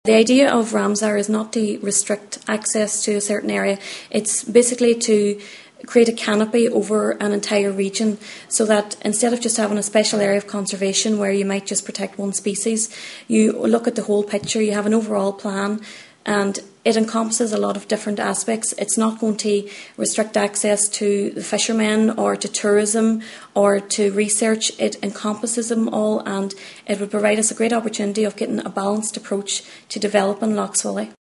The idea of Ramsar is not to restrict access to a certain area. It's basically to create a canopy over an entire region, so that instead of just having a special area of conservation where you might just protect one species, you look at the whole picture, you have an overall plan, and it encompasses a lot of different aspects. It's not going to restrict access to the fishermen or to tourism or to research. It encompasses them all, and it would provide us a great opportunity of getting a balanced approach to developing Lough Swilly.